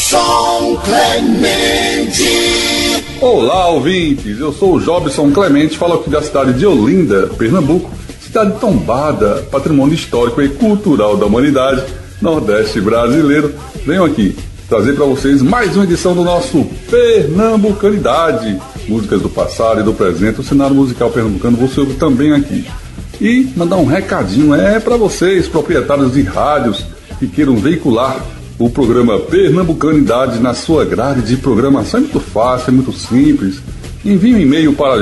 Jobson Clemente. Olá, ouvintes, eu sou o Jobson Clemente, falo aqui da cidade de Olinda, Pernambuco, cidade tombada, patrimônio histórico e cultural da humanidade, Nordeste brasileiro. Venho aqui trazer para vocês mais uma edição do nosso Pernambucanidade, músicas do passado e do presente, o cenário musical pernambucano você ouve também aqui. E mandar um recadinho para vocês, proprietários de rádios que queiram veicular o programa Pernambucanidade na sua grade de programação. É muito fácil, é muito simples. Envie um e-mail para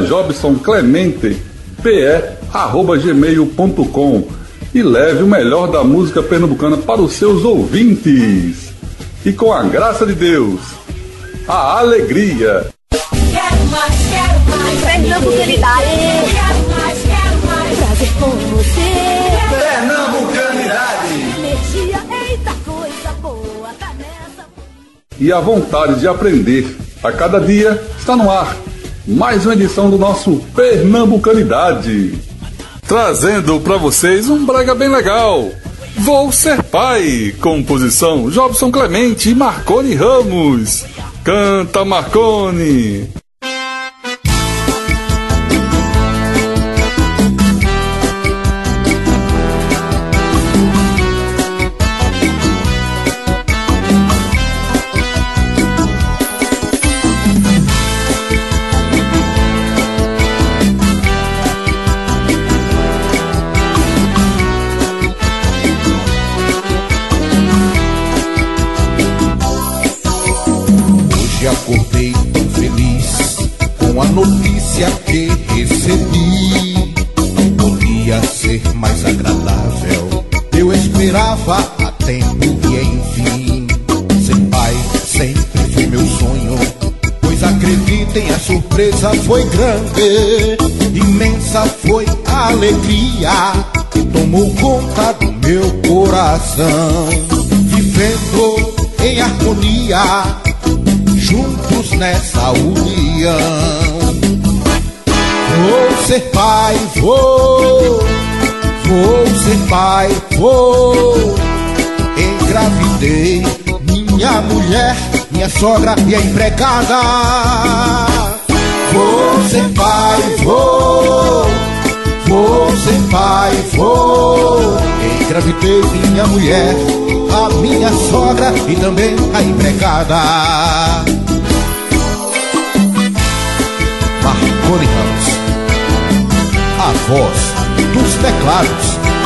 jobsonclemente@gmail.com e leve o melhor da música pernambucana para os seus ouvintes. E com a graça de Deus, a alegria. Quero mais, Pernambucanidade. Quero mais, prazer com você. Pernambucanidade. Energia, eita coisa boa, tá nessa. E a vontade de aprender a cada dia está no ar. Mais uma edição do nosso Pernambucanidade, trazendo para vocês um brega bem legal. Vou Ser Pai, composição Jobson Clemente e Marconi Ramos. Canta, Marconi! Acordei tão feliz com a notícia que recebi. Não podia ser mais agradável. Eu esperava há tempo e enfim. Ser pai sempre foi meu sonho, pois acreditem, a surpresa foi grande. Imensa foi a alegria que tomou conta do meu coração. Vivendo em harmonia, juntos nessa união. Vou ser pai, vou ser pai, vou. Engravidei minha mulher, minha sogra e a empregada. Vou ser pai, vou ser pai, vou. Engravidei minha mulher, a minha sogra e também a empregada. Marconi Ramos, a voz dos teclados.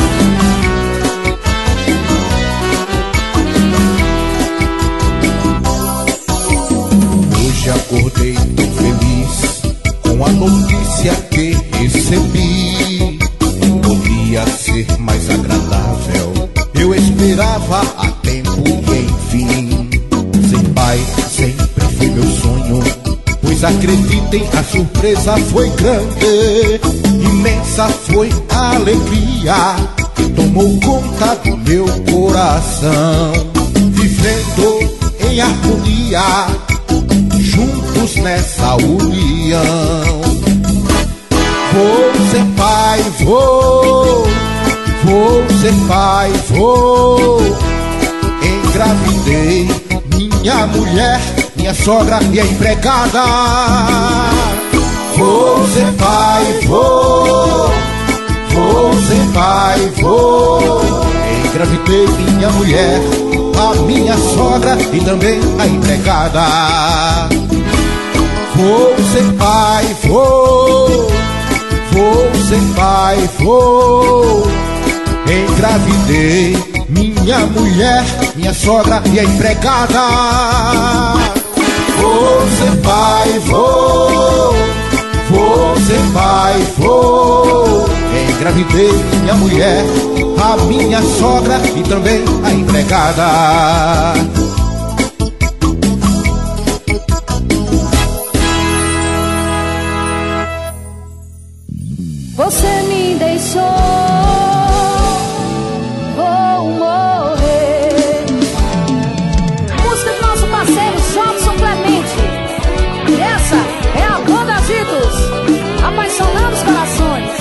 Hoje acordei tão feliz com a notícia que recebi. Não podia ser mais agradável. Eu esperava há tempo e enfim. Ser pai sempre foi meu sonho, pois acreditem, a surpresa foi grande. Imensa foi a alegria que tomou conta do meu coração. Vivendo em harmonia, juntos nessa união. Vou ser pai, vou ser pai, vou. Engravidei minha mulher, minha sogra e a empregada. Vou ser pai, vou ser pai, vou. Engravidei minha mulher, a minha sogra e também a empregada. Vou ser pai, vou ser pai, vou. Engravidei minha mulher, minha sogra e a empregada. Vou ser pai, vou ser pai, vou. Engravidei minha mulher, a minha sogra e também a empregada. Você me deixou, vou morrer. Música do nosso parceiro Jobson Clemente. E essa é a banda Agitos, apaixonando os corações.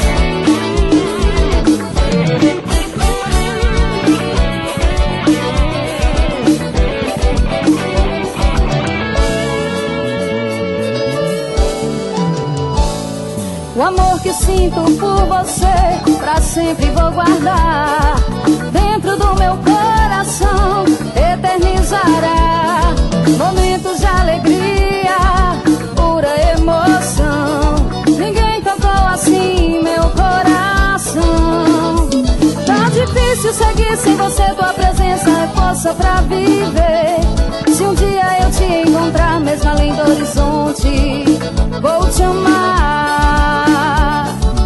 O amor que sinto por você, pra sempre vou guardar. Dentro do meu coração, eternizará momentos de alegria, pura emoção. Ninguém tocou assim meu coração. Tá difícil seguir sem você, tua presença é força pra viver. Se um dia eu te encontrar, mesmo além do horizonte, vou te amar.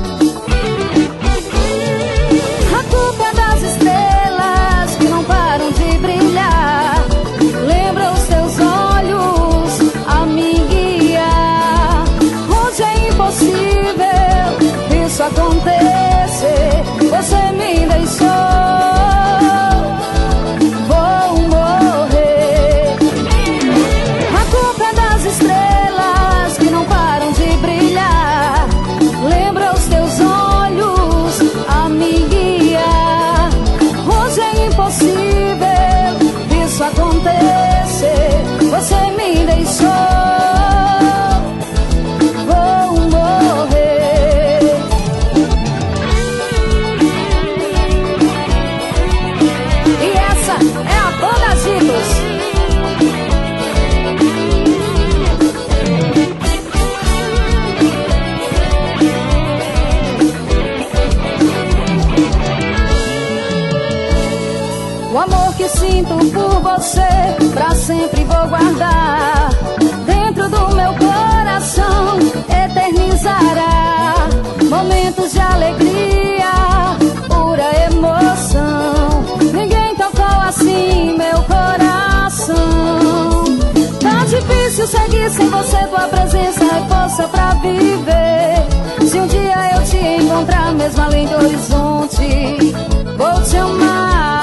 A culpa é das estrelas que não param de brilhar. Lembra os teus olhos a me guiar. Onde é impossível isso acontecer, você me deixou. Você me deixou, vou morrer. E essa é a Banda Agitos. O amor que sinto por você, pra sempre vou guardar. Dentro do meu coração, eternizará momentos de alegria, pura emoção. Ninguém tocou assim meu coração. Tá difícil seguir sem você, tua presença é força pra viver. Se um dia eu te encontrar, mesmo além do horizonte, vou te amar.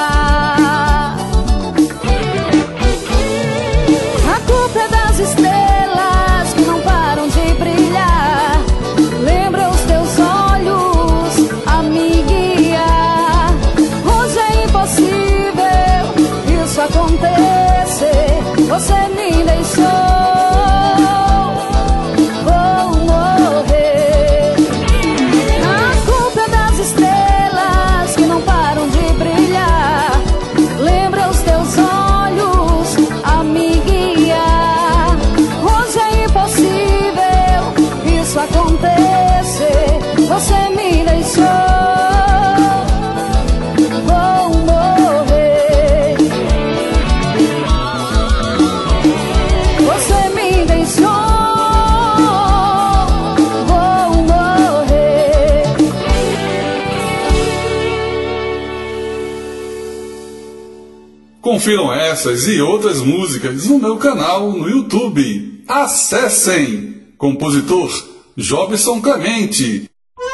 Estrelas que não param de brilhar. Lembra os teus olhos a me guiar. Hoje é impossível isso acontecer, você me deixou. Vou morrer. A culpa é das estrelas que não param de brilhar. Lembra os teus olhos a me guiar. Isso acontecer, você me deixou. Vou morrer. Você me deixou. Vou morrer. Confiram essas e outras músicas no meu canal no YouTube. Acessem! Compositor Jobson Clemente.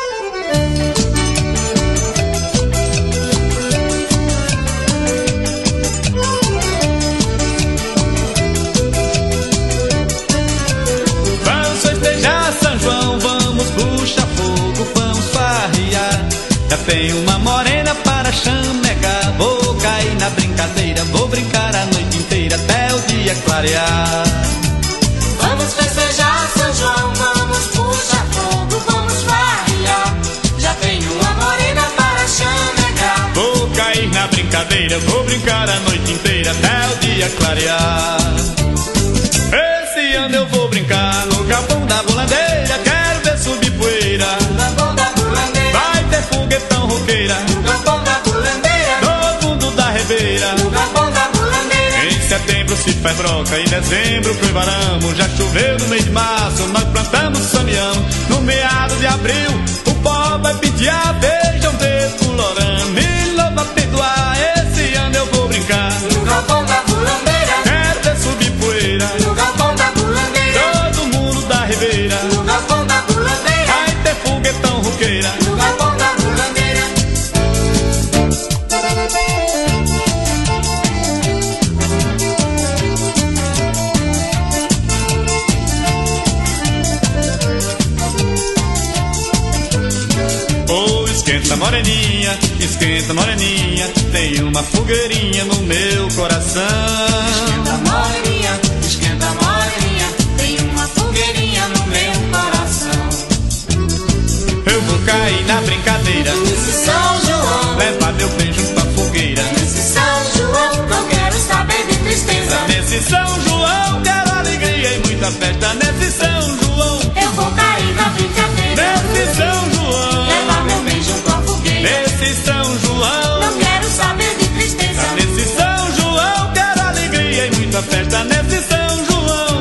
Vamos festejar São João, vamos puxar fogo, vamos farrear. Já tenho uma morena para chamegar. Vou cair na brincadeira, vou brincar a noite inteira até o dia clarear. Vamos festejar São João, vamos puxar fogo, vamos farrear. Já tenho uma morena para chamegar. Vou cair na brincadeira, vou brincar a noite inteira até o dia clarear. Esse ano eu vou brincar no capão da bolandeira. Quero ver subir poeira No capão da bulandeira, vai ter foguetão roqueira. no capão da bulandeira, Todo mundo da Ribeira. no capão da bulandeira. Em setembro se faz broca, em dezembro prevaramos. Já choveu no mês de março, nós plantamos samião. No meado de abril, o pó vai pentear. Vejam descolorando, me louva perdoar. Esse ano eu vou brincar No capão da bulandeira, quero ver subir poeira. no capão da bulandeira, Todo mundo da Ribeira no capão da bulandeira, vai ter foguetão roqueira. no capão da bulandeira. esquenta moreninha, tem uma fogueirinha no meu coração. Esquenta moreninha, tem uma fogueirinha no meu coração. Nesse São João quero alegria e muita festa. Nesse São João eu vou cair na brincadeira. Nesse São João levar meu beijo com a fogueira. Nesse São João não quero saber de tristeza. Nesse São João quero alegria e muita festa. Nesse São João.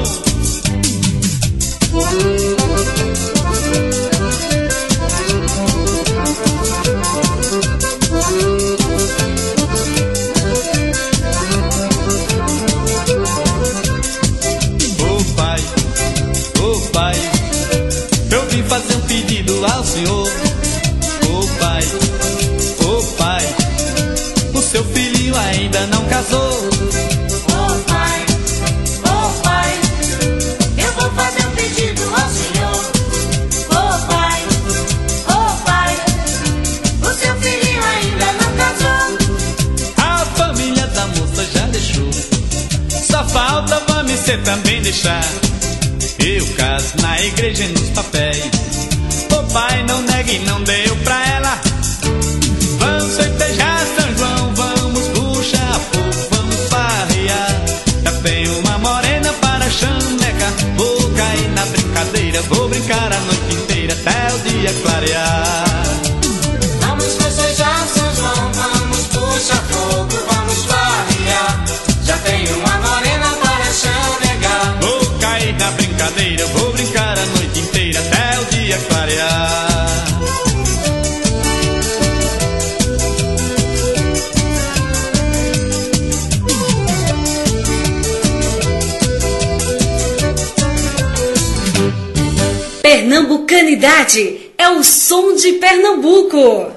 Oh pai, eu vim fazer um pedido ao Senhor. Oh pai, o seu filhinho ainda não casou. Oh pai, eu vou fazer um pedido ao Senhor. Oh pai, o seu filhinho ainda não casou. A família da moça já deixou, só falta você também deixar. Eu caso na igreja e nos papéis. O pai não nega e não deu pra ela. Vamos festejar São João, vamos puxar fogo, vamos farrear. Já tenho uma morena para chamecar. Vou cair na brincadeira, vou brincar a noite inteira até o dia clarear. Vamos festejar São João, vamos puxar fogo, vamos farrear. Já tenho uma morena para chamegar. Vou cair na brincadeira, vou brincar a noite inteira até o dia clarear. Pernambucanidade é o som de Pernambuco.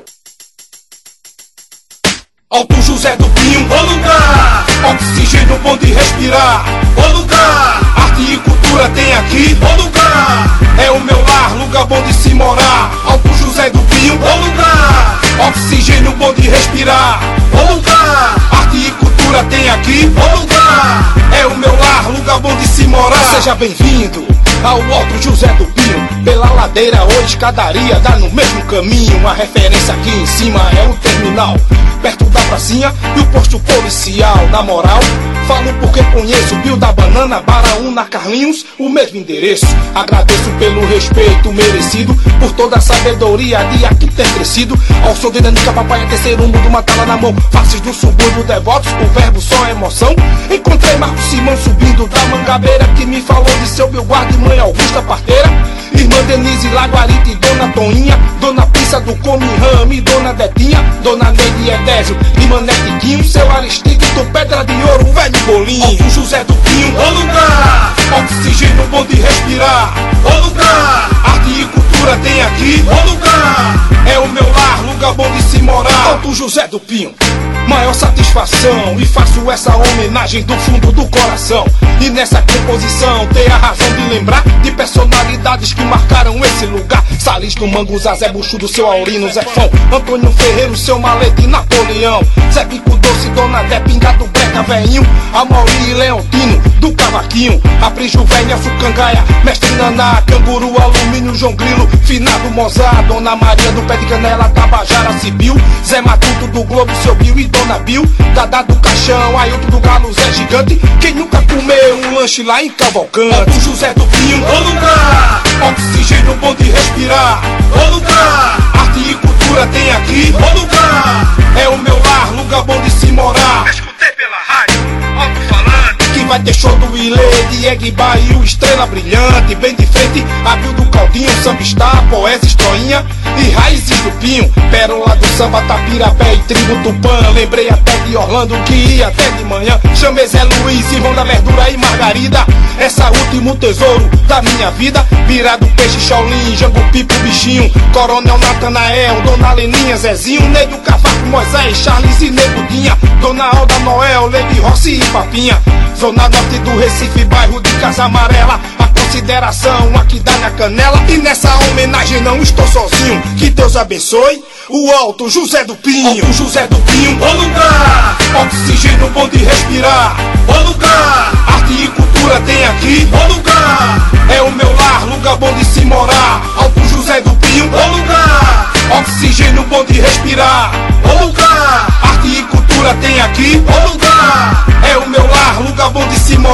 Alto José do Pinho, ô lugar, oxigênio bom de respirar, ô lugar, arte e cultura tem aqui, ô lugar, é o meu lar, lugar bom de se morar. Alto José do Pinho, ô lugar, oxigênio bom de respirar, ô lugar, arte e cultura tem aqui, ô lugar, é o meu lar, lugar bom de se morar. Seja bem-vindo ao Alto José do Pinho, pela ladeira ou escadaria, dá no mesmo caminho. A referência aqui em cima é o terminal, perto da pracinha e o posto policial. Na moral, falo porque conheço Bio da Banana, Baraúna, Carlinhos, o mesmo endereço. Agradeço pelo respeito merecido, por toda a sabedoria de aqui ter crescido. Ao som de Nanica, papai é terceiro mundo, uma tala na mão. Faces do subúrbio, devotos, o verbo só é emoção. Encontrei Marco Simão subindo da Mangabeira, que me falou de seu Belguarda e mãe Augusta Parteira. Irmã Denise, Laguarita e Dona Toninha, Dona Pissa do Come Rame, Dona Detinha, Dona Neide Edésio e Mané Tiquinho, seu Aristide do Pedra de Ouro, o velho Bolinho. Alto José do Pinho, ô lugar, oxigênio bom de respirar, ô lugar, arte e cultura tem aqui, ô lugar, é o meu lar, lugar bom de se morar. Alto José do Pinho, maior satisfação, e faço essa homenagem do fundo do coração. E nessa composição ter a razão de lembrar de personalidades que marcaram esse lugar. Salista, Manguza, Zé Buchudo, seu Aurino, Zé Fão, Antônio Ferreiro, seu Malete e Napoleão, Zé Bico Doce, Dona Dé, Pingado Breca, Veinho, Amauri e Leontino, do Cavaquinho, Aprijo Velha, Sucangaia, Mestre Naná, Canguru, Alumínio, João Grilo, Finado Mozart, Dona Maria do Pé de Canela, Tabajara, Cibil, Zé Matuto do Globo, seu Bill e Dona Bill, Dadá do Caixão, Ailton do Galo, Zé Gigante, quem nunca comeu um lanche lá em Cavalcante. Alto José do Pinho, ô lugar, oxigênio bom de respirar, ô lugar, arte e cultura tem aqui, ô lugar, é o meu lar, lugar bom de se morar. Escutei pela rádio, alto-falante, que vai ter show do Ilê, de Egba e o Estrela Brilhante, bem de frente, a Bill do Caldinho, Samba Star, Poesia, Estroinha e Raízes do Pinho, Pérola do Samba, Tapirapé e Tribo Tupã. Lembrei até de Orlando que ia até de manhã. Chamei Zé Luiz, Irmão da Verdura e Margarida, essa último tesouro da minha vida. Virado Peixe, Shaolin, Jango Pipo, Bichinho, Coronel Natanael, Dona Leninha, Zezinho, Nego Cavaco, Moisés, Charles e Negudinha, Dona Alda Noel, Lady Rossi e Papinha. Zona Norte do Recife, bairro de Casa Amarela, a consideração aqui dá na canela. E nessa homenagem não estou sozinho, que Deus abençoe o Alto José do Pinho. Alto José do Pinho, ô lugar, oxigênio bom de respirar, ô lugar, arte e cultura tem aqui, ô lugar, é o meu lar, lugar bom de se morar. Alto José do Pinho, ô lugar, oxigênio bom de respirar, ô lugar, arte e cultura tem aqui, ô lugar, é o meu lar, lugar bom de se morar.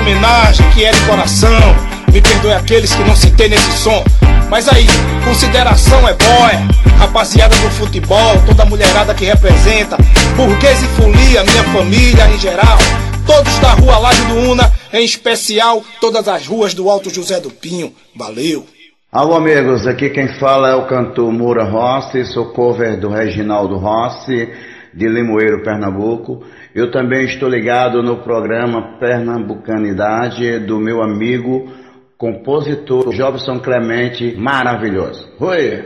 homenagem que é de coração. Me perdoe aqueles que não citei nesse som. Mas aí, consideração é boia. Rapaziada do futebol, toda mulherada que representa, burguês e folia, minha família em geral. Todos da rua Laje do Una, em especial todas as ruas do Alto José do Pinho. Valeu! Alô amigos, aqui quem fala é o cantor Moura Rossi, sou cover do Reginaldo Rossi, de Limoeiro, Pernambuco. Eu também estou ligado no programa Pernambucanidade do meu amigo, compositor Jobson Clemente, maravilhoso. Oi!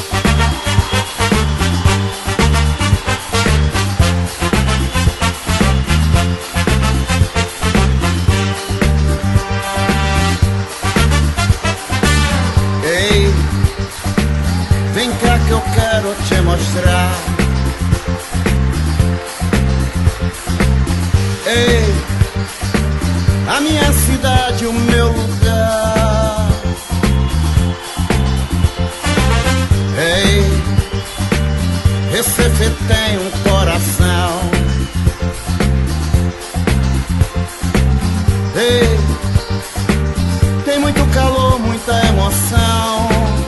Ei, vem cá que eu quero te mostrar. Ei, a minha cidade, o meu lugar. Ei, Recife tem um coração. Ei, tem muito calor, muita emoção.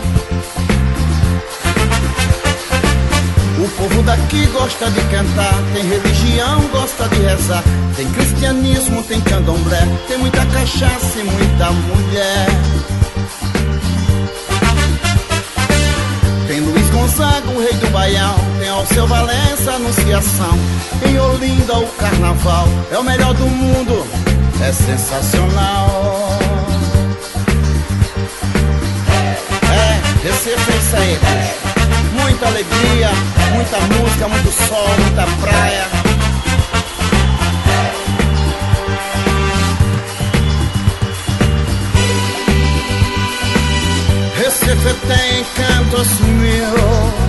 O povo daqui gosta de cantar, tem religião, gosta de rezar. Tem cristianismo, tem candomblé, tem muita cachaça e muita mulher. Tem Luiz Gonzaga, o rei do Baião, tem Alceu Valença, Anunciação. Em Olinda o carnaval é o melhor do mundo, é sensacional. Recife é isso aí, muita alegria, muita música, muito sol, muita praia. Recife tem cantos mil.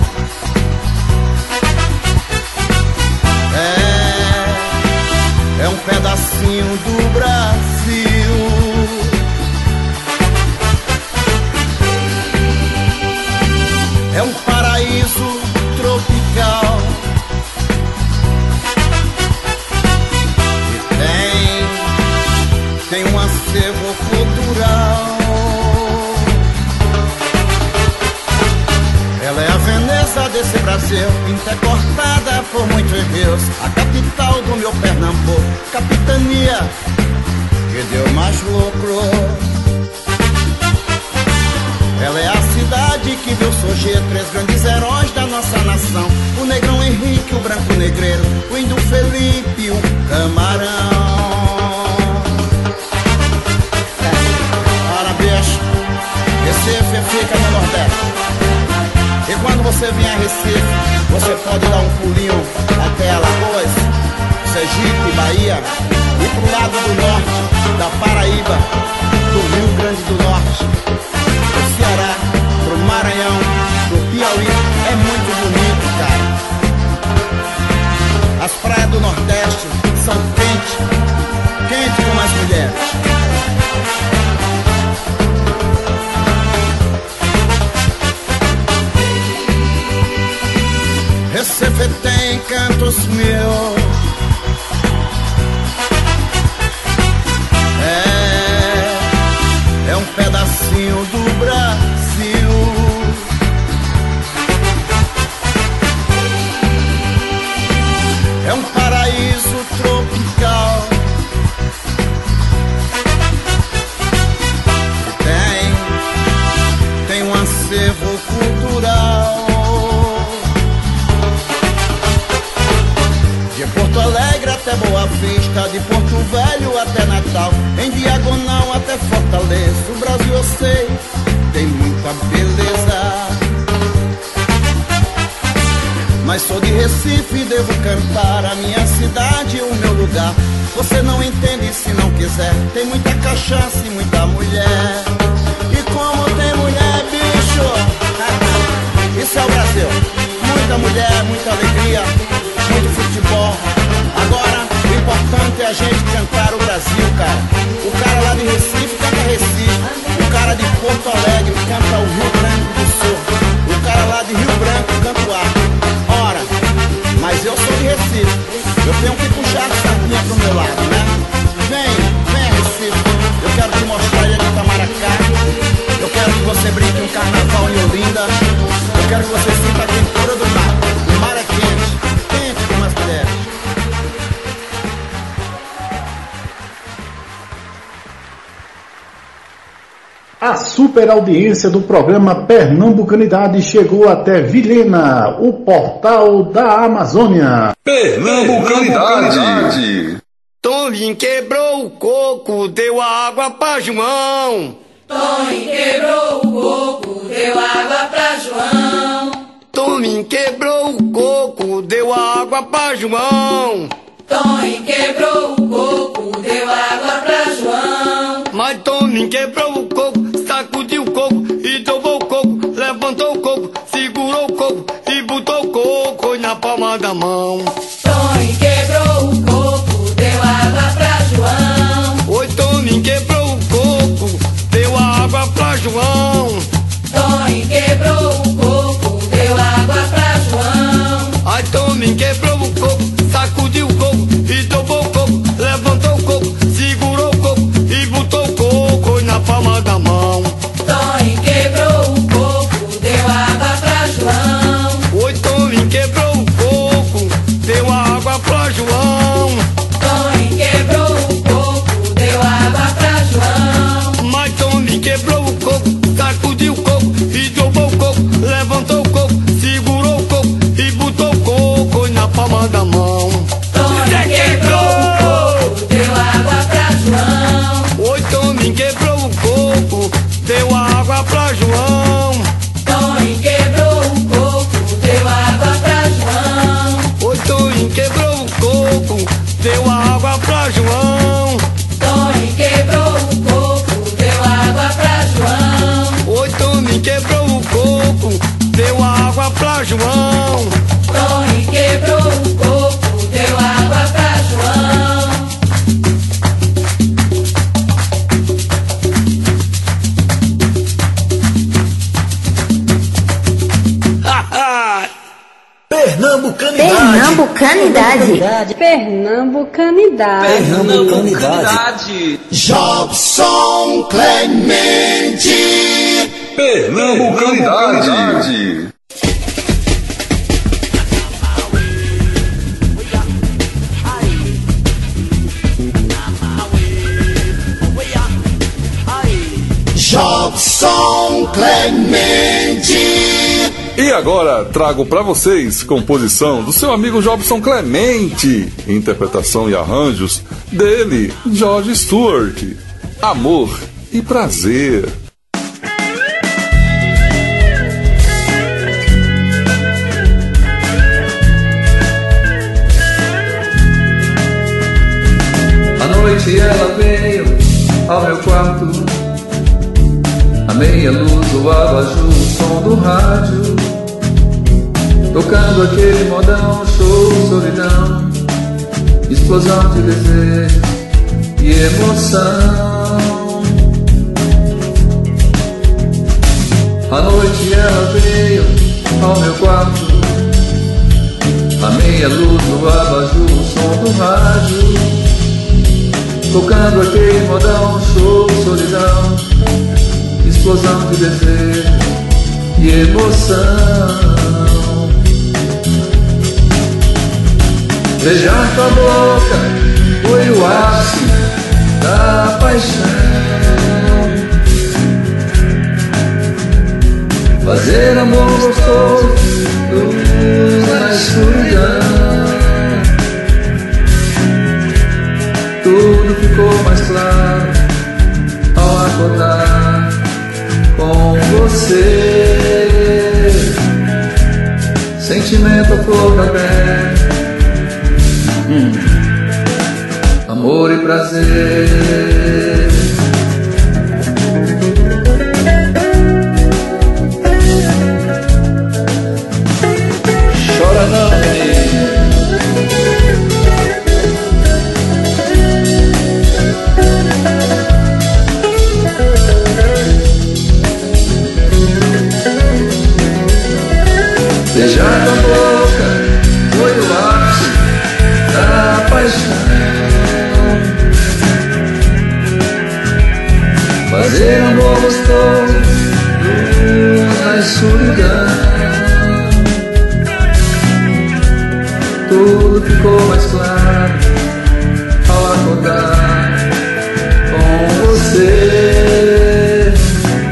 É um pedacinho do Brasil. É um paraíso tropical. E tem um acervo cultural. Ela é a Veneza desse Brasil, intercortada por muitos rios. A capital do meu Pernambuco, capitania que deu mais lucro. Ela é a cidade que viu surgir três grandes heróis da nossa nação: o Negrão Henrique, o Branco Negreiro, o Índio Felipe e o Camarão. Ora, bicho, Recife fica no Nordeste. E quando você vem a Recife, você pode dar um pulinho até Alagoas, Sergipe, Bahia, e pro lado do norte, da Paraíba, do Rio Grande do Norte, do Ceará, pro Maranhão, do Piauí. É muito bonito, cara. As praias do Nordeste são quentes, quentes como as mulheres. Recife tem cantos mil. É um pedacinho do Brasil. É um paraíso tropical. Tem um acervo cultural. De Porto Alegre até Boa Vista, de Porto Velho até Natal, em diagonal até Fortaleza. O Brasil, eu sei, tem muita beleza. Mas sou de Recife e devo cantar a minha cidade, o meu lugar. Você não entende se não quiser. Tem muita cachaça e muita mulher. E como tem mulher, bicho, isso é o Brasil. Muita mulher, muita alegria, muito futebol. Agora, o importante é a gente cantar o Brasil, cara. O cara lá de Recife canta Recife. O cara de Porto Alegre canta o Rio Grande do Sul. O cara lá de Rio Branco canta o Acre. Ora, mas eu sou de Recife. Eu tenho que puxar a sardinha pro meu lado, né? Vem Recife, A super audiência do programa Pernambucanidade chegou até Vilhena, o portal da Amazônia. Pernambucanidade. Toninho quebrou o coco, deu água pra João. Toninho quebrou o coco, deu água pra João. Toninho quebrou o coco, deu água pra João. Toninho quebrou o coco, deu água pra João. Mas Toninho quebrou o coco, sacudiu o coco e tomou o coco, levantou o coco, segurou o coco e botou o coco na palma da mão. Toninho quebrou o coco, deu água pra João. Oi, Toninho quebrou o coco, deu água pra João. Toninho quebrou o coco, deu água pra João. Ai, Toninho quebrou o coco, sacudiu o coco e tomou o coco, levantou o coco, segurou o coco e botou o coco na palma da mão. Toninho quebrou o coco, deu água pra João. Oi, Toninho quebrou o coco, deu água pra João. Toninho quebrou o coco, deu água pra João. Mas Toninho quebrou o coco, sacudiu o coco e tomou o coco, levantou o coco, segurou o coco e botou o coco na palma da mão. Toninho quebrou o coco, deu água pra João. Oi, Toninho quebrou o coco, deu água pra João. Toninho quebrou o coco, deu água pra João. Oi, Toninho quebrou o coco, deu água pra João. Toninho quebrou o coco, deu água pra João. Oi, Toninho quebrou o coco, deu água pra João. Toninho quebrou o coco, deu água pra João. Pernambucanidade. Pernambucanidade. Jobson Clemente. Pernambucanidade. Jobson Clemente. E agora trago para vocês composição do seu amigo Jobson Clemente, interpretação e arranjos dele, George Stewart. Amor e prazer. À noite ela veio ao meu quarto, a meia luz, o abajur, o som do rádio, tocando aquele modão, show, solidão, explosão de desejo e emoção. À noite ela veio ao meu quarto, a meia luz, o abajur, o som do rádio, tocando aquele modão, show, solidão, explosão de desejo e emoção. Beijar tua boca foi o ápice da paixão. Fazer amor gostoso, luz na escuridão. Tudo ficou mais claro ao acordar com você. Sentimento à flor da pele, amor e prazer. Chora não, menino. Beijar tua boca foi o ápice da paixão. Fazer amor gostoso, luz na escuridão. Tudo ficou mais claro ao acordar com você.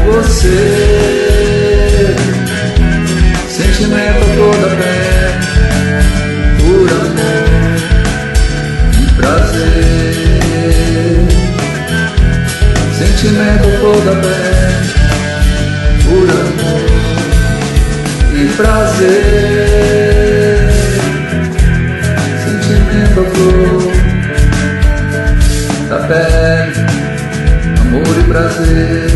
você. Sentimento a toda pé, por amor e prazer. Sentimento a toda pé, por amor e prazer. Sentimento a flor da pele, amor e prazer.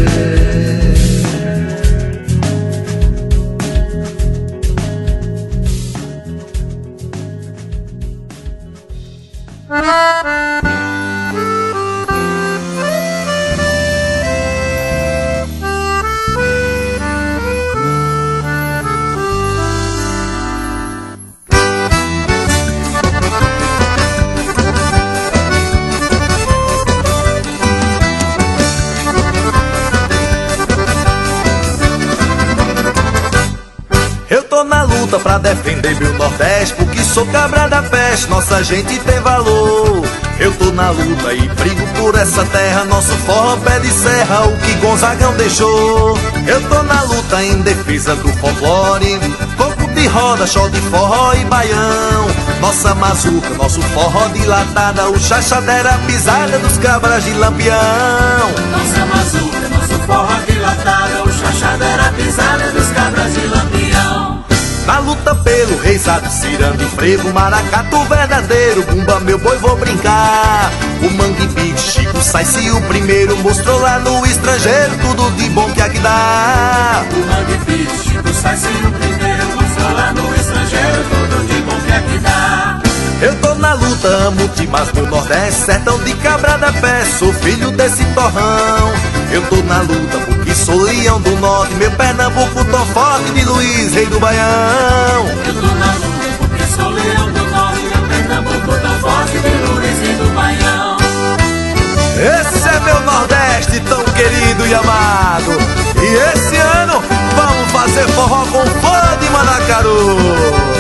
Pra defender meu Nordeste, porque sou cabra da peste, nossa gente tem valor. Eu tô na luta e brigo por essa terra, nosso forró pé de serra, o que Gonzagão deixou. Eu tô na luta em defesa do folclore, coco de roda, show de forró e baião. Nossa mazuca, nosso forró de latada, o chachadeira, a pisada dos cabras de Lampião. Nossa mazuca, nosso forró de latada, o chachadeira, a pisada dos cabras de Lampião. Na luta pelo reizado, cirando e frevo, maracatu verdadeiro, bumba meu boi vou brincar. O Mangue Beat, Chico Sainz, o primeiro mostrou lá no estrangeiro tudo de bom que aqui dá. O Mangue Beat, Chico Sainz, o primeiro mostrou lá no estrangeiro tudo de bom que aqui dá. Eu tô na luta, amo demais meu Nordeste, sertão de cabra da pé, sou filho desse torrão. Eu tô na luta porque sou leão do norte, meu Pernambuco tão forte de Luiz, rei do Baião. Eu tô na luta porque sou leão do norte, meu Pernambuco tão forte de Luiz, rei do Baião. Esse é meu Nordeste tão querido e amado, e esse ano vamos fazer forró com fã de Mandacaru.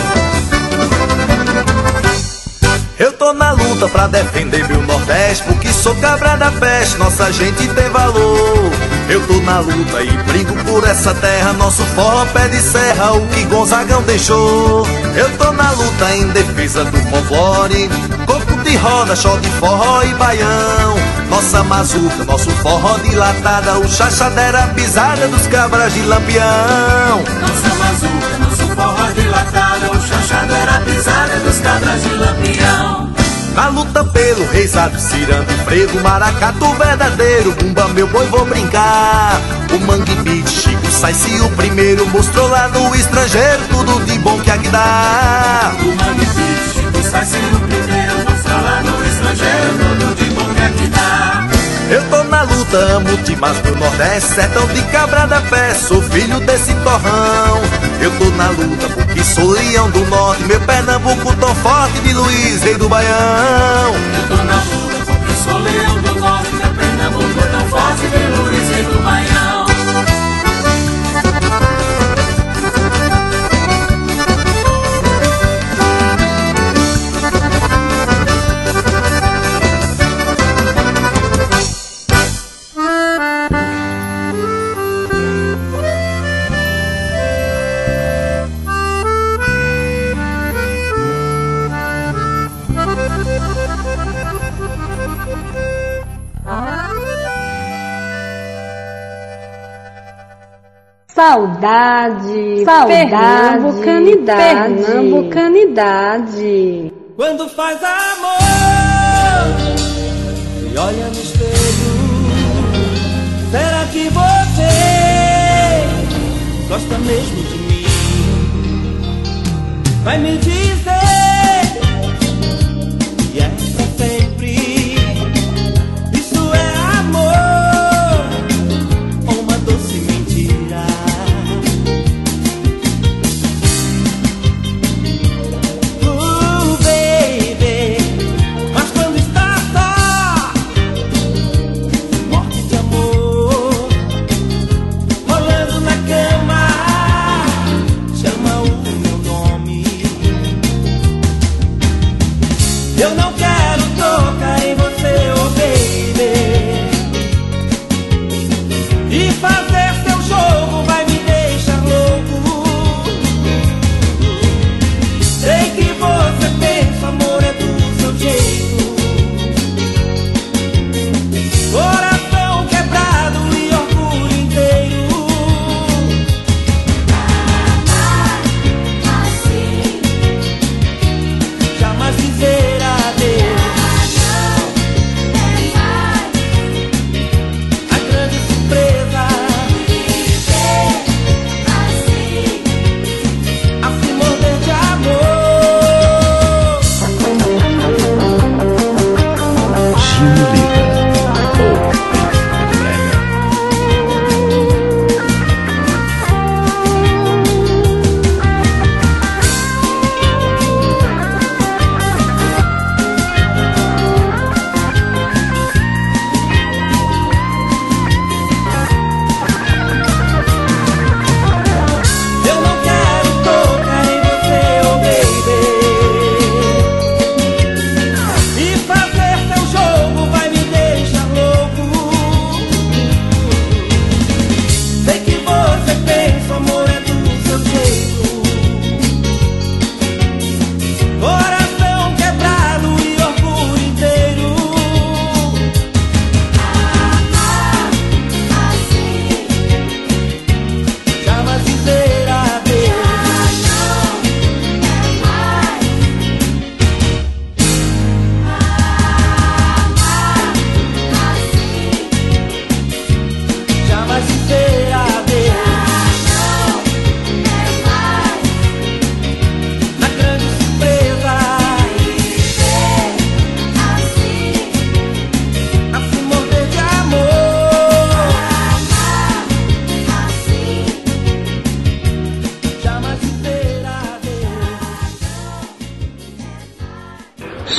Eu tô na luta pra defender meu Nordeste, porque sou cabra da peste, nossa gente tem valor. Eu tô na luta e brigo por essa terra, nosso forró pé de serra, o que Gonzagão deixou. Eu tô na luta em defesa do folclore, coco de roda, show de forró e baião. Nossa mazuca, nosso forró de latada, o chachadeira, a pisada dos cabras de Lampião. Nossa mazuca, nosso forró de latada, o chachadeira, a pisada dos cabras de Lampião. Na luta pelo reizado, cirando e frevo, maracatu verdadeiro, bumba meu boi vou brincar. O Mangue Beat, Chico Sainz, o primeiro mostrou lá no estrangeiro tudo de bom que aqui dá. O Mangue Beat, Chico Sainz, o primeiro mostrou lá no estrangeiro tudo de bom que aqui dá. Eu tô na luta, amo demais meu Nordeste, sertão de cabra da pé, sou filho desse torrão. Eu tô na luta porque sou leão do norte, meu Pernambuco tão forte de Luiz, rei do Baião. Eu tô na luta porque sou leão do norte, meu Pernambuco tão forte de Luiz, rei do Baião. Saudade, pernambucanidade. Quando faz amor e olha no espelho, será que você gosta mesmo de mim? Vai me dizer que é pra sempre. Isso é amor ou uma doce mentira? Baby, mas quando está só, morte de amor, rolando na cama, chama o meu nome. Eu não quero tocar em você, oh baby, e fazer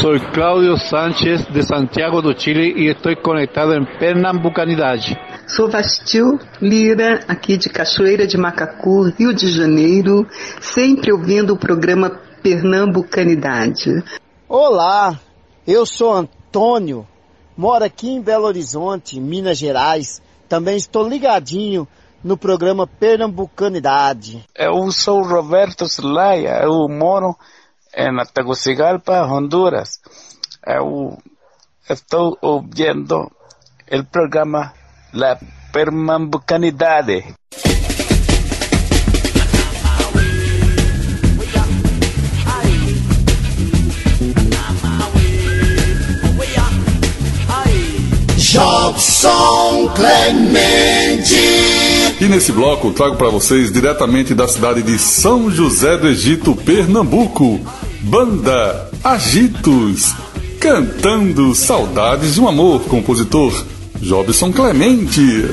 Soy Claudio Sánchez de Santiago do Chile e estou conectado em Pernambucanidade. Sou Vastil Lira, aqui de Cachoeira de Macacu, Rio de Janeiro, sempre ouvindo o programa Pernambucanidade. Olá, eu sou Antônio, moro aqui em Belo Horizonte, Minas Gerais. Também estou ligadinho no programa Pernambucanidade. Eu sou Roberto Zelaya, eu moro em Tegucigalpa, Honduras. Eu estou ouvindo o programa La Pernambucanidade. Jobson Clemente. E nesse bloco trago para vocês diretamente da cidade de São José do Egito, Pernambuco, banda Agitos, cantando Saudades de um Amor, compositor Jobson Clemente.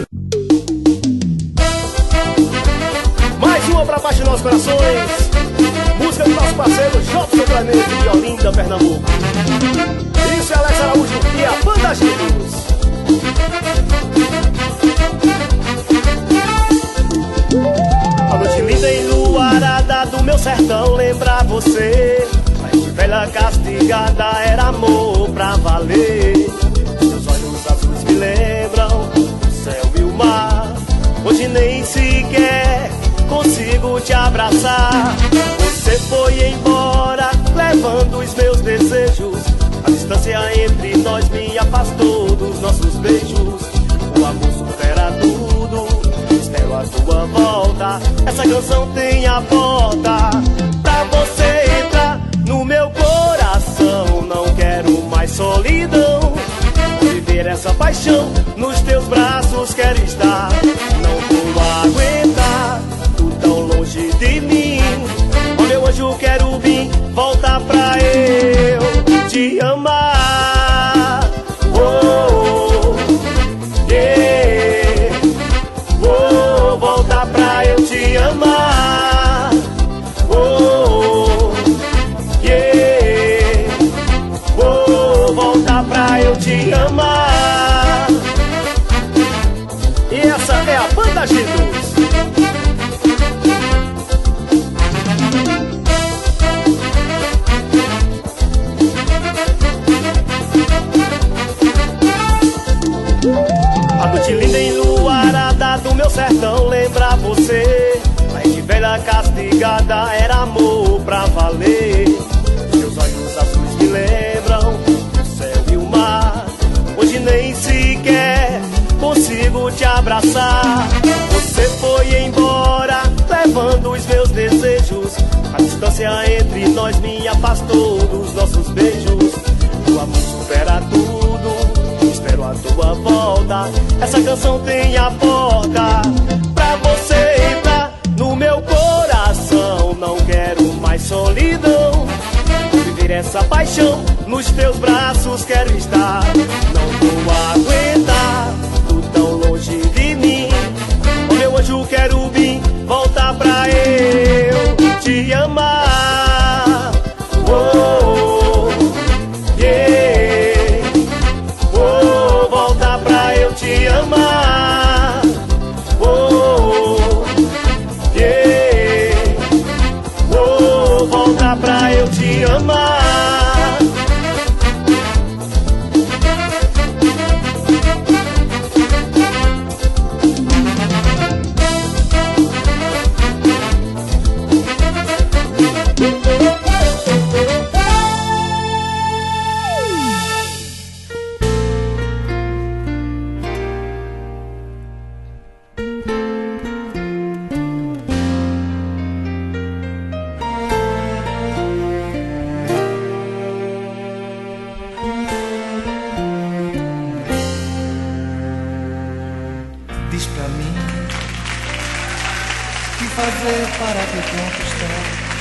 Mais uma para apaixonar os corações, música do nosso parceiro Jobson Clemente de Olinda, Pernambuco. Isso é Alex Araújo e a banda Agitos. A noite linda enluarada do meu sertão lembra você. A gente velha castigada era amor pra valer. Seus olhos azuis me lembram o céu e o mar. Hoje nem sequer consigo te abraçar. Você foi embora levando os meus desejos. A distância entre nós me afastou dos nossos beijos. O amor supera tudo, espero a tua volta. Essa canção tem a porta pra você entrar no meu coração. Não quero mais solidão, viver essa paixão. Nos teus braços quero estar. Não vou aguentar, tu tão longe de mim. Ó meu anjo querubim, volta pra eu te amar. Oh, yeah. Oh, volta pra eu te amar. Oh, yeah. Oh, volta pra eu te amar. E essa é a banda Agitos. A noite linda enluarada do meu sertão lembra você. A gente velha castigada era amor pra valer. Seus olhos azuis me lembram o céu e o mar. Hoje nem sequer consigo te abraçar. Você foi embora levando os meus desejos. A distância entre nós me afastou dos nossos beijos. O amor supera tudo, espero a tua volta. Essa canção tem a porta pra você entrar no meu coração. Não quero mais solidão, viver essa paixão. Nos teus braços quero estar. Não vou aguentar, tu tão longe de mim. Ó meu anjo querubim, volta pra eu te amar. Oh, yeah. Oh, volta pra eu te amar. Oh, yeah. Oh, volta pra eu te amar. Para te conquistar,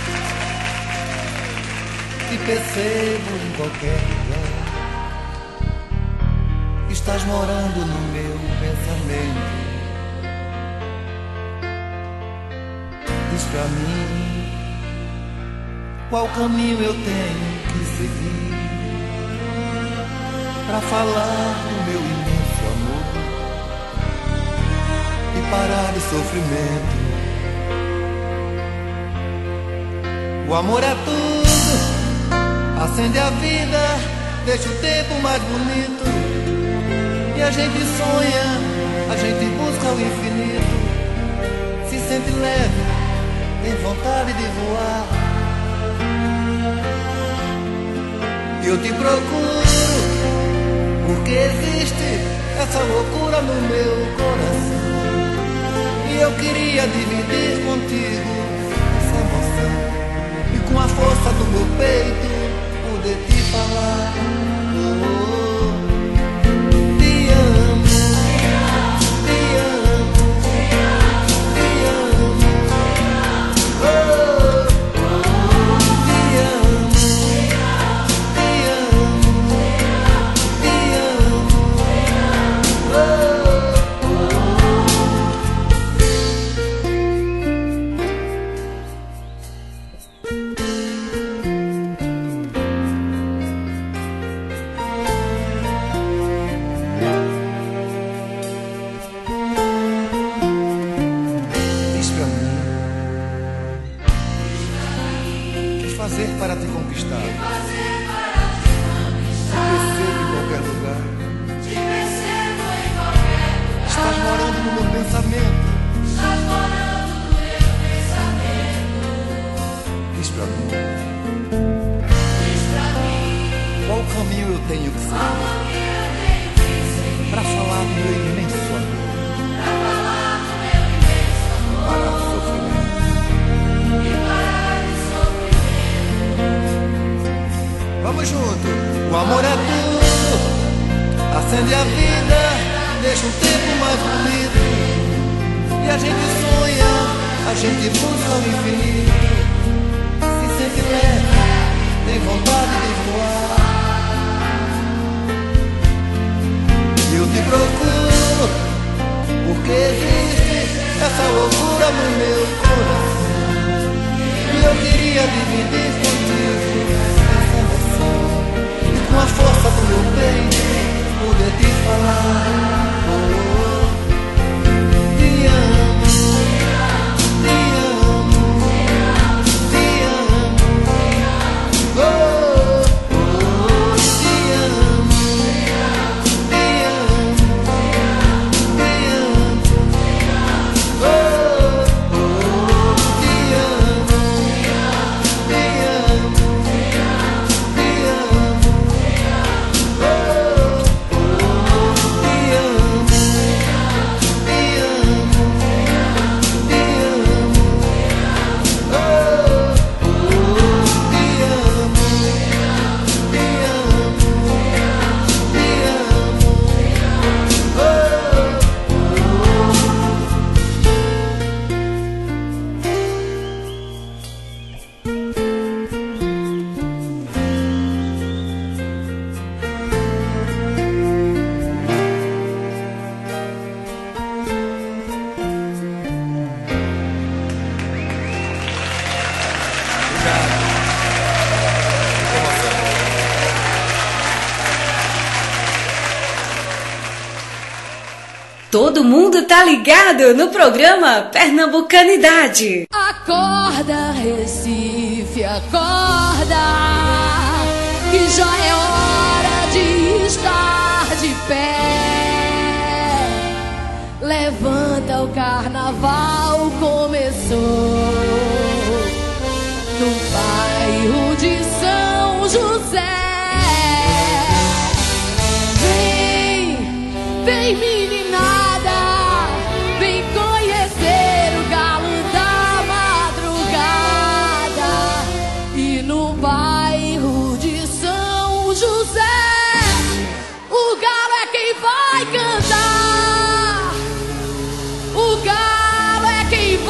e percebo em qualquer lugar, estás morando no meu pensamento. Diz pra mim qual caminho eu tenho que seguir. pra falar do meu imenso amor e parar de sofrimento. O amor é tudo, acende a vida, deixa o tempo mais bonito. E a gente sonha, a gente busca o infinito, se sente leve, tem vontade de voar. Eu te procuro, porque existe essa loucura no meu coração. E eu queria dividir contigo essa emoção, e com a força do meu peito poder te falar. Te amo, te amo, te amo, oh, te amo, te amo, te amo, fazer para te conquistar? Te percebo em qualquer lugar. Estás morando no meu pensamento. Diz pra mim. Qual caminho eu tenho que seguir para falar do meu imenso amor? Para o sofrimento. Vamos junto. O amor é tudo, acende a vida, deixa o tempo mais bonito. E a gente sonha, a gente busca o infinito, se sente leve, tem vontade de voar. Eu te procuro, porque existe essa loucura no meu coração. E eu queria dividir contigo com a força do meu peito, poder te falar. Te amo, te amo, te amo, oh, te amo, te amo, te amo, oh, te amo, te amo. Todo mundo tá ligado no programa Pernambucanidade. Acorda, Recife, acorda, que já é hora de estar de pé. Levanta, o carnaval começou no bairro de São José. Vem, vem meninada, vem conhecer o galo da madrugada. E no bairro de São José, o galo é quem vai cantar. O galo é quem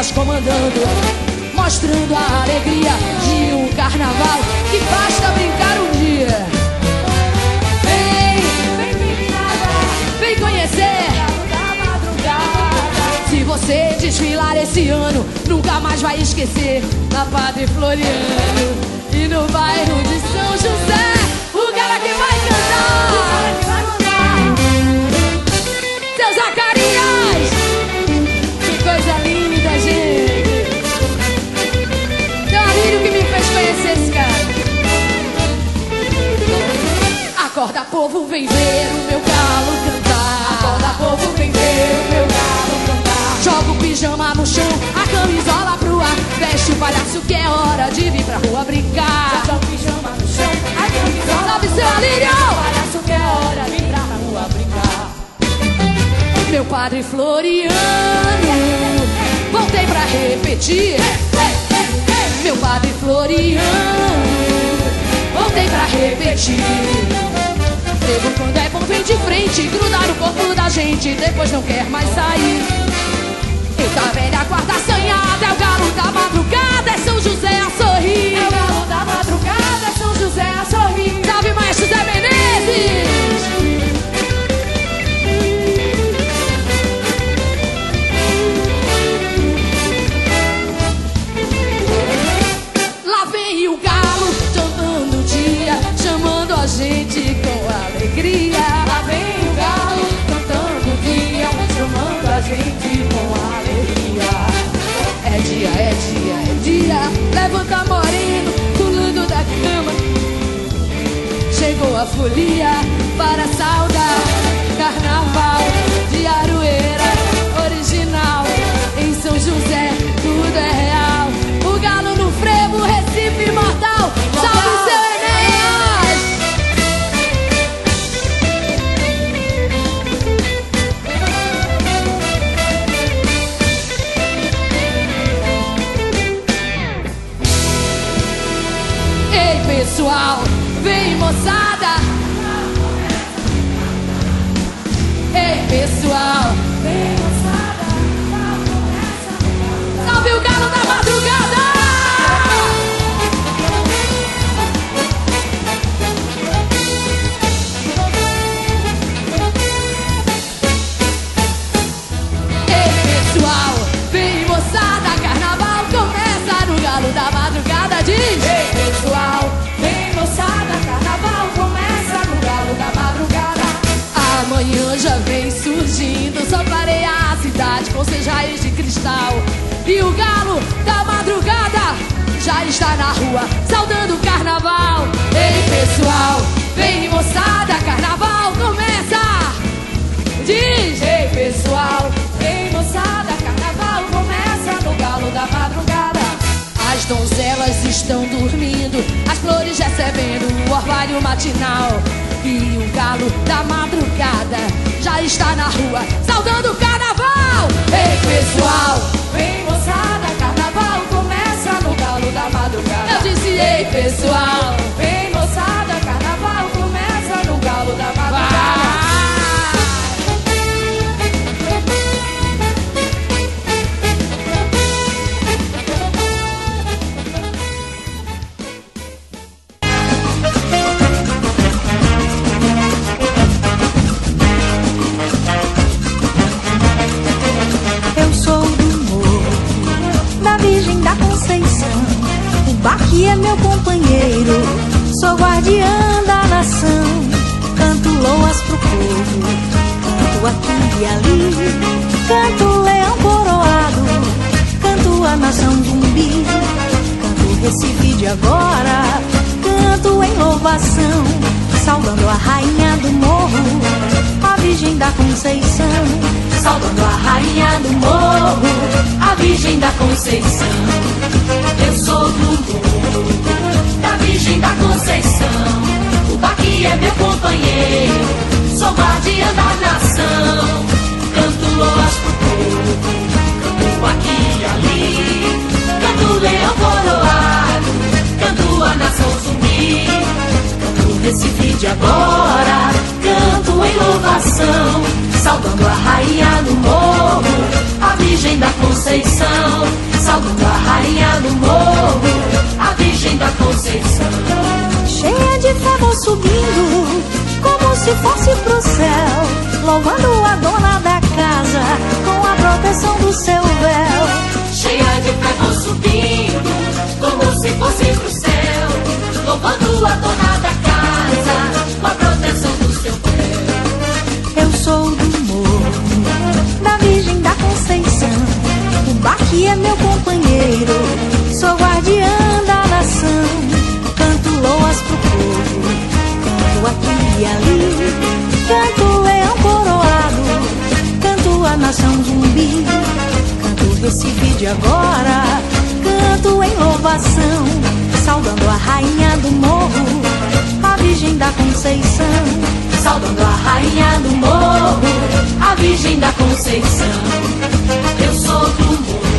elas comandando, mostrando a alegria de um carnaval que basta brincar um dia. Vem meninada, vem conhecer da madrugada. Se você desfilar esse ano, nunca mais vai esquecer. Na Padre Floriano e no bairro de São José, o cara que vai cantar, seu Zacarias. Que coisa linda, gente. Seu amigo que me fez conhecer esse cara. Acorda, povo, vem ver o meu galo cantar. Acorda, povo, vem ver o meu galo cantar. Joga o pijama no chão, a camisola pro ar. Veste o palhaço que é hora de vir pra rua brincar. Joga o pijama no chão, a camisola. Salve, seu Alírio! Palhaço que é hora de vir pra rua brincar. Meu Padre Floriano, voltei pra repetir. Meu Padre Floriano, voltei pra repetir. Nego quando é bom vem de frente, grudar no corpo da gente, depois não quer mais sair. Eita velha guarda assanhada, é o galo da madrugada, é São José a sorrir. É o galo da madrugada, é São José a sorrir. Salve, maestro Zé Menezes! Lá vem o galo, jantando o dia, chamando a gente com alegria. Lá vem o galo, cantando o dia, chamando a gente com alegria. É dia, é dia, é dia. Levanta moreno, pulando da cama. Chegou a folia para saudar carnaval de Aroeira original. Em São José tudo é real. O galo no frevo, Recife imortal. Salve, seu Enéas! Ei, pessoal, vem, moçada. Ei, pessoal, vem, moçada. Salve o galo da madrugada. Ei, pessoal, vem, moçada. Carnaval começa no galo da madrugada. Diz: ei, pessoal, vem, moçada. Carnaval começa no galo da madrugada. Amanhã já vem surgindo, só clarear a cidade com seus raios de cristal. E o galo da madrugada já está na rua, saudando o carnaval. Ei, pessoal, vem, moçada, carnaval começa. Diz: ei, pessoal, vem, moçada, carnaval começa no galo da madrugada. As donzelas estão dormindo, as flores recebendo o orvalho matinal. E o galo da madrugada já está na rua, saudando o carnaval. Ei, pessoal, vem, moçada, carnaval começa no galo da madrugada. Eu disse: ei, pessoal, vem, moçada, carnaval começa no galo da madrugada. Baque é meu companheiro, sou guardiã da nação. Canto loas pro povo, canto aqui e ali. Canto leão coroado, canto a nação zumbi. Canto Recife de agora, canto em louvação. Saudando a rainha do morro, a Virgem da Conceição. Saudando a rainha do morro, a Virgem da Conceição. Eu sou do morro da Virgem da Conceição. O Baque é meu companheiro, sou guardiã da nação. Canto loas pro povo, canto aqui e ali. Canto leão coroado, canto a nação zumbi. Canto Recife de agora, canto em louvação. saudando a rainha do morro, a Virgem da Conceição, saudando a rainha do morro, a Virgem da Conceição. Cheia de fé vou subindo, como se fosse pro céu, louvando a dona da casa, com a proteção do seu véu. Cheia de fé vou subindo, como se fosse pro céu, louvando a dona da casa, com a proteção do seu véu. Eu sou do morro, da Virgem da Conceição, o baque é meu companheiro, sou guardiã da nação, canto loas pro povo, canto aqui e ali, canto leão coroado, canto a nação zumbi, canto Recife de agora, canto em louvação, saudando a rainha do morro, a Virgem da Conceição, saudando a rainha do morro, a Virgem da Conceição. Eu sou do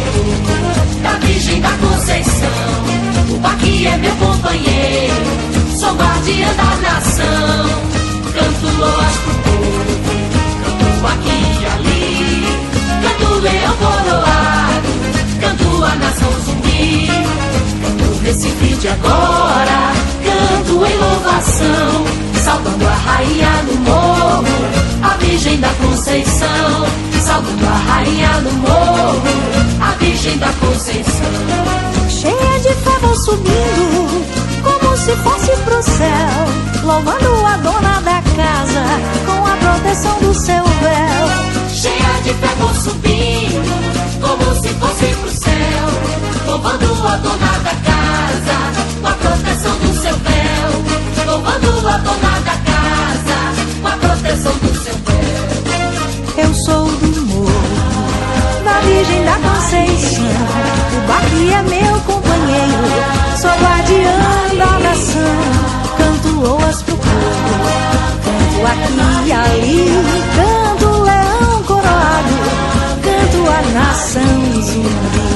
morro, da Virgem da Conceição, o Paqui é meu companheiro, sou guardiã da nação, canto loas pro povo, canto aqui e ali, canto leão coroado, canto a nação zumbi, canto Recife de agora, canto em louvação, saudando a rainha do morro, a Virgem da Conceição, saudando a rainha do morro, a Virgem da Conceição. Cheia de fé vou subindo, como se fosse pro céu, louvando a dona da casa, com a proteção do seu véu. Cheia de fé vou subindo, como se fosse pro céu, louvando a dona da casa, com a proteção do seu véu, louvando a dona da casa, com a proteção do seu véu. Eu sou do morro, da Virgem da Conceição, o baque é meu companheiro, sou guardiã da nação, canto loas pro povo, canto aqui e ali, canto leão coroado, canto a nação zumbi.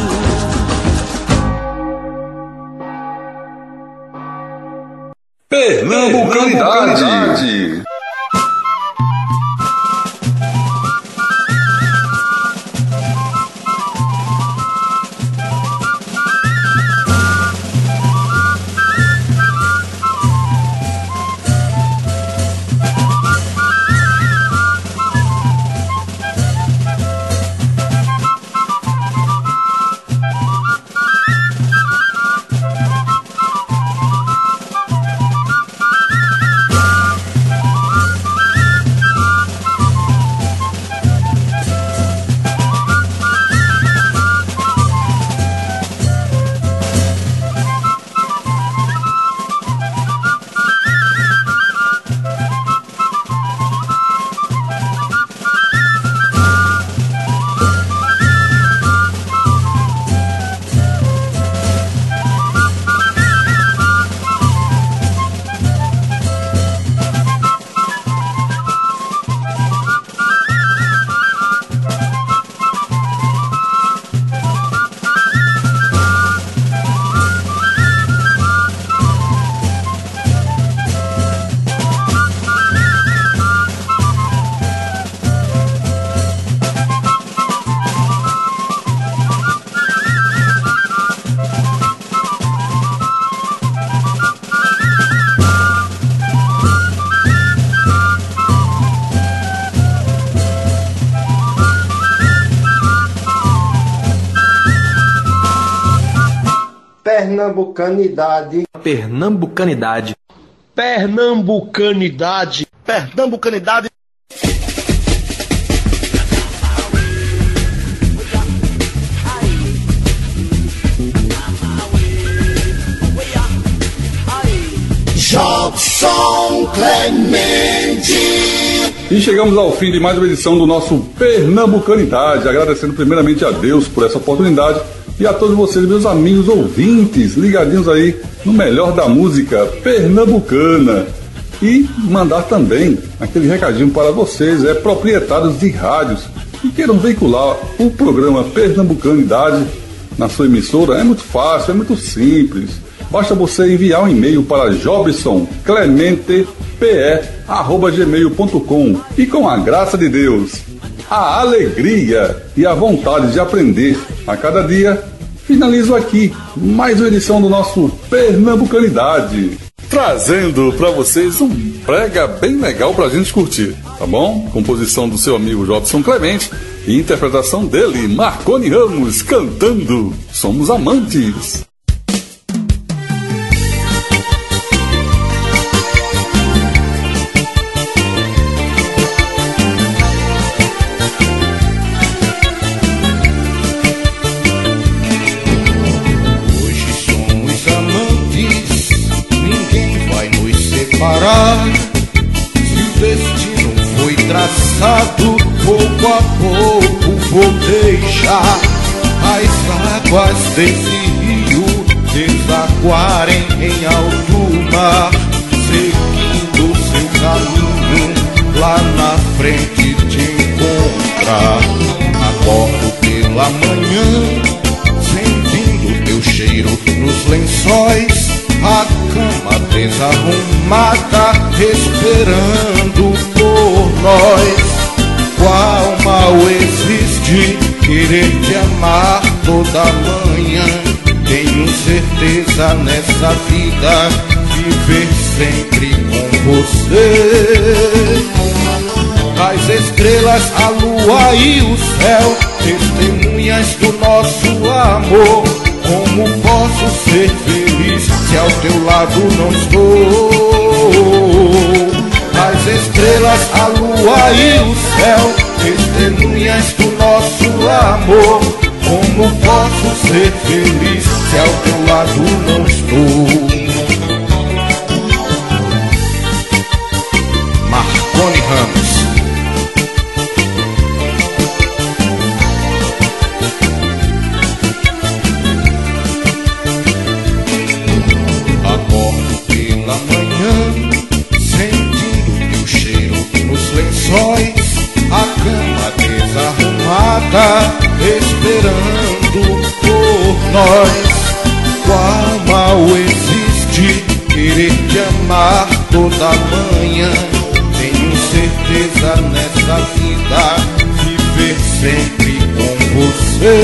Pernambucanidade. Pernambucanidade. Pernambucanidade. Pernambucanidade. Pernambucanidade. Jobson Clemente. E chegamos ao fim de mais uma edição do nosso Pernambucanidade, agradecendo primeiramente a Deus por essa oportunidade e a todos vocês, meus amigos ouvintes, ligadinhos aí no melhor da música pernambucana. E mandar também aquele recadinho para vocês, proprietários de rádios que queiram veicular o programa Pernambucanidade na sua emissora. É muito fácil, é muito simples. Basta você enviar um e-mail para jobsonclemente pe@gmail.com. E com a graça de Deus, a alegria e a vontade de aprender a cada dia, finalizo aqui mais uma edição do nosso Pernambucanidade, trazendo para vocês um brega bem legal pra gente curtir, tá bom? Composição do seu amigo Jobson Clemente e interpretação dele, Marconi Ramos, cantando Somos Amantes. Se o destino foi traçado, pouco a pouco vou deixar as águas desse rio desaguarem em alto mar, seguindo seu caminho lá na frente te encontrar. Acordo pela manhã, sentindo teu cheiro nos lençóis, a cama desarrumada, esperando por nós. Qual mal existe querer te amar toda manhã? Tenho certeza nessa vida viver sempre com você. As estrelas, a lua e o céu, testemunhas do nosso amor. Como posso ser feliz se ao teu lado não estou? As estrelas, a lua e o céu, testemunhas do nosso amor. Como posso ser feliz se ao teu lado não estou? Marconi Ramos. A cama desarrumada, esperando por nós. Qual mal existe querer te amar toda manhã? Tenho certeza nessa vida viver sempre com você.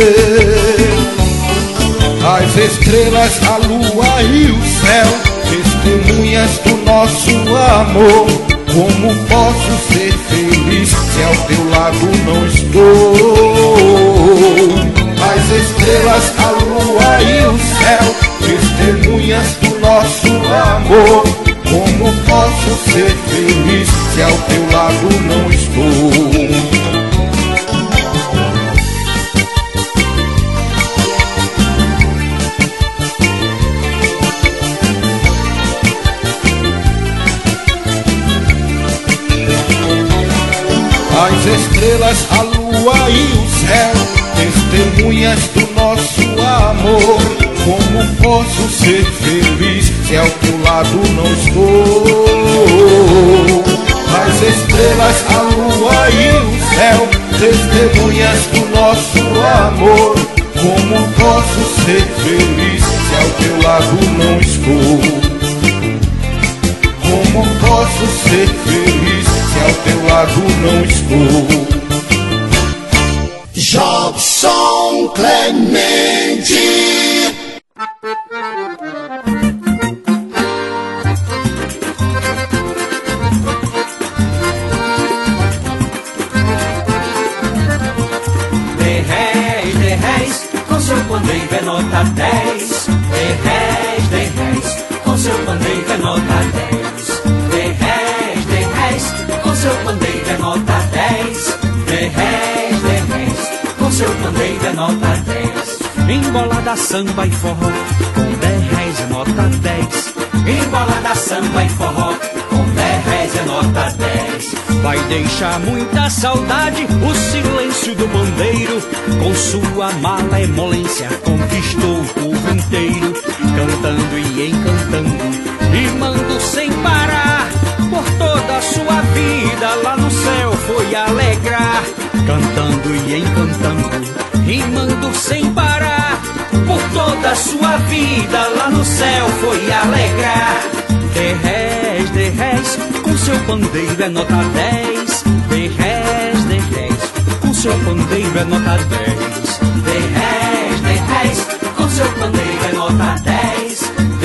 As estrelas, a lua e o céu, testemunhas do nosso amor. Como posso ser feliz se ao teu lado não estou? As estrelas, a lua e o céu, testemunhas do nosso amor. Como posso ser feliz se ao teu lado não estou? As estrelas, a lua e o céu, testemunhas do nosso amor. Como posso ser feliz se ao teu lado não estou? As estrelas, a lua e o céu, testemunhas do nosso amor. Como posso ser feliz se ao teu lado não estou? Como posso ser feliz se ao teu lado não estou? Jobson Clemente. De réis, com seu pandeiro é nota 10. De réis, com seu pandeiro é nota 10. De réis, com seu pandeiro é nota 10. De réis, com seu pandeiro é nota 10. Embolada samba e forró, com 10 réis é nota 10. Embolada samba e forró, com 10 réis é nota 10. Vai deixar muita saudade o silêncio do bandeiro. Com sua malemolência conquistou o povo inteiro. Cantando e encantando, rimando sem parar. Por toda a sua vida lá no céu foi alegrar. Cantando e encantando, rimando sem parar. Por toda a sua vida lá no céu foi alegrar. De réis, pandeiro é nota 10, R$10, com seu pandeiro é nota 10, R$10, com seu pandeiro é nota 10,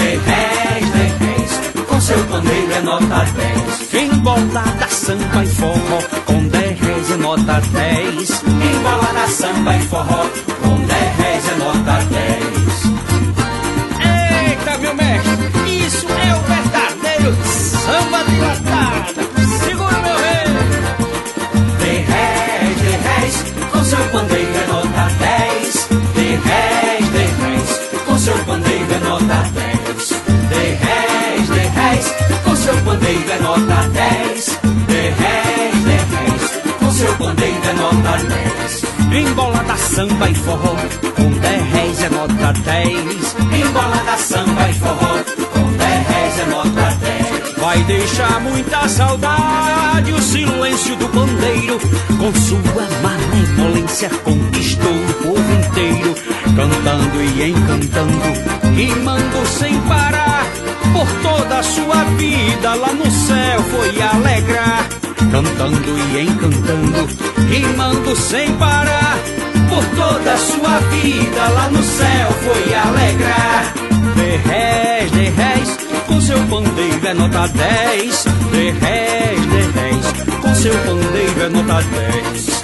R$10, com seu pandeiro é nota 10. Embolada samba e forró, com R$10 é nota 10, embolada samba e forró, com R$10 é nota 10. Eita, meu mestre, isso é o verdadeiro samba de latada. Segura, meu rei. R$10, com seu pandeiro é nota 10, R$10, com seu pandeiro é nota 10, R$10, com seu pandeiro é nota 10, R$10, com seu pandeiro é nota 10. Embolada samba e forró, com R$10 é nota 10, embolada samba e forró, com R$10 é nota 10. Vai deixar muita saudade o silêncio do pandeiro, com sua malemolência conquistou o povo inteiro, cantando e encantando, rimando sem parar, por toda a sua vida lá no céu foi alegrar, cantando e encantando, rimando sem parar, por toda a sua vida lá no céu foi alegrar. R$10, com seu pandeiro é nota 10, R$10, com seu pandeiro é nota 10,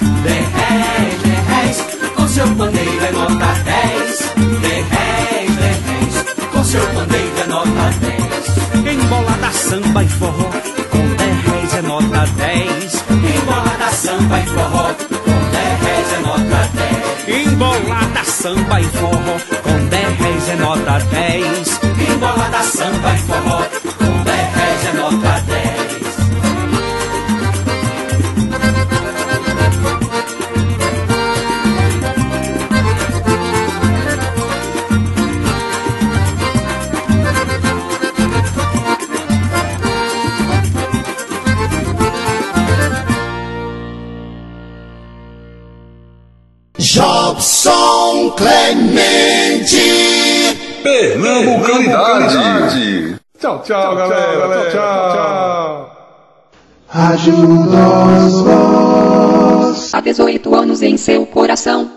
R$10, com seu pandeiro é nota 10, R$10, com seu pandeiro é nota 10. Embolada samba e forró, com R$10 é nota 10, embolada samba e forró, com R$10 é nota 10. Embolada samba e forró, com R$10 é nota 10, embolada samba e forró, com R$10 é nota 10. Jobson Clemente, Pernambucanidade. Tchau, tchau, galera. Tchau. Rádio Nós Voz. Há 18 anos em seu coração.